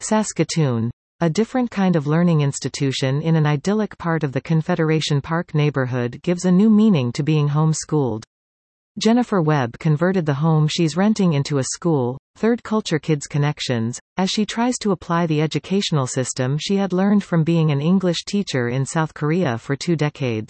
Saskatoon. A different kind of learning institution in an idyllic part of the Confederation Park neighborhood gives a new meaning to being home-schooled. Jennifer Webb converted the home she's renting into a school, Third Culture Kids Connections, as she tries to apply the educational system she had learned from being an English teacher in South Korea for 2 decades.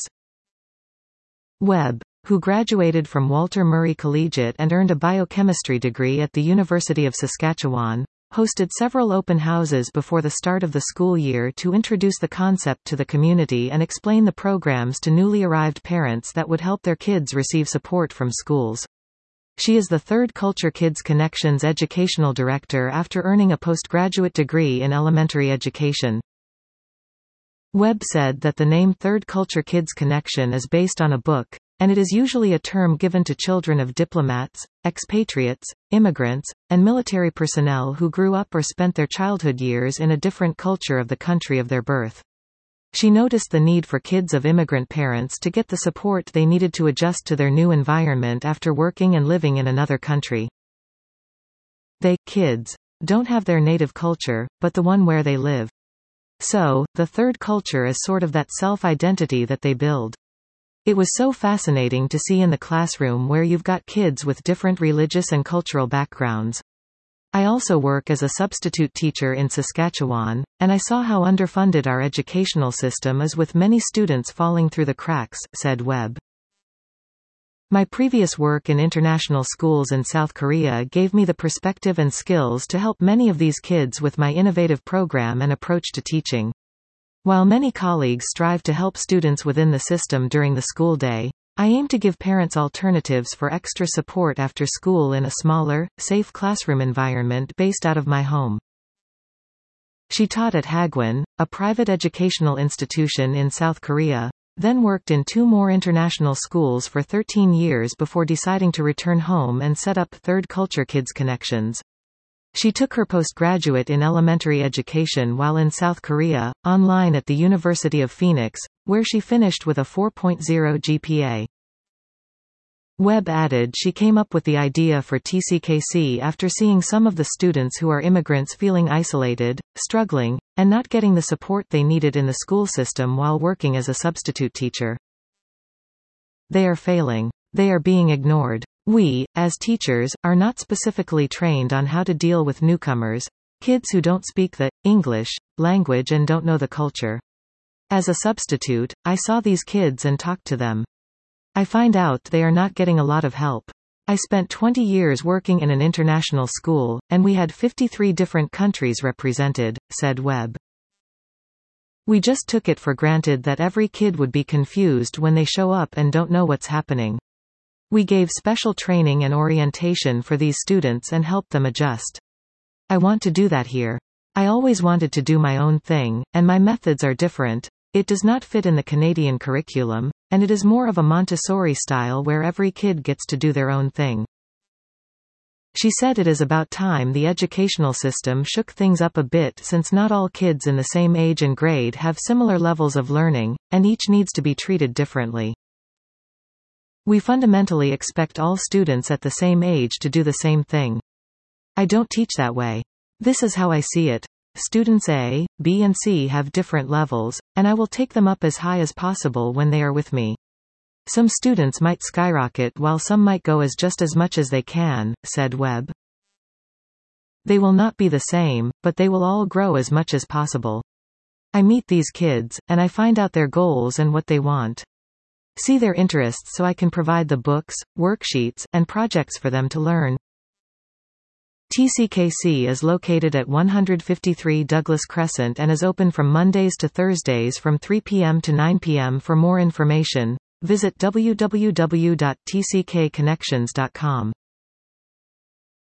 Webb, who graduated from Walter Murray Collegiate and earned a biochemistry degree at the University of Saskatchewan, hosted several open houses before the start of the school year to introduce the concept to the community and explain the programs to newly arrived parents that would help their kids receive support from schools. She is the Third Culture Kids Connections Educational Director after earning a postgraduate degree in elementary education. Webb said that the name Third Culture Kids Connection is based on a book, and it is usually a term given to children of diplomats, expatriates, immigrants, and military personnel who grew up or spent their childhood years in a different culture of the country of their birth. She noticed the need for kids of immigrant parents to get the support they needed to adjust to their new environment after working and living in another country. Kids, don't have their native culture, but the one where they live. So, the third culture is sort of that self-identity that they build. It was so fascinating to see in the classroom where you've got kids with different religious and cultural backgrounds. I also work as a substitute teacher in Saskatchewan, and I saw how underfunded our educational system is with many students falling through the cracks, said Webb. My previous work in international schools in South Korea gave me the perspective and skills to help many of these kids with my innovative program and approach to teaching. While many colleagues strive to help students within the system during the school day, I aim to give parents alternatives for extra support after school in a smaller, safe classroom environment based out of my home. She taught at Hagwon, a private educational institution in South Korea, then worked in 2 more international schools for 13 years before deciding to return home and set up Third Culture Kids Connections. She took her postgraduate in elementary education while in South Korea, online at the University of Phoenix, where she finished with a 4.0 GPA. Webb added she came up with the idea for TCKC after seeing some of the students who are immigrants feeling isolated, struggling, and not getting the support they needed in the school system while working as a substitute teacher. They are failing. They are being ignored. We, as teachers, are not specifically trained on how to deal with newcomers, kids who don't speak the English language and don't know the culture. As a substitute, I saw these kids and talked to them. I find out they are not getting a lot of help. I spent 20 years working in an international school, and we had 53 different countries represented, said Webb. We just took it for granted that every kid would be confused when they show up and don't know what's happening. We gave special training and orientation for these students and helped them adjust. I want to do that here. I always wanted to do my own thing, and my methods are different. It does not fit in the Canadian curriculum, and it is more of a Montessori style where every kid gets to do their own thing. She said it is about time the educational system shook things up a bit since not all kids in the same age and grade have similar levels of learning, and each needs to be treated differently. We fundamentally expect all students at the same age to do the same thing. I don't teach that way. This is how I see it. Students A, B and C have different levels, and I will take them up as high as possible when they are with me. Some students might skyrocket while some might go just as much as they can, said Webb. They will not be the same, but they will all grow as much as possible. I meet these kids, and I find out their goals and what they want. See their interests so I can provide the books, worksheets, and projects for them to learn. TCKC is located at 153 Douglas Crescent and is open from Mondays to Thursdays from 3 p.m. to 9 p.m. For more information, visit www.tckconnections.com.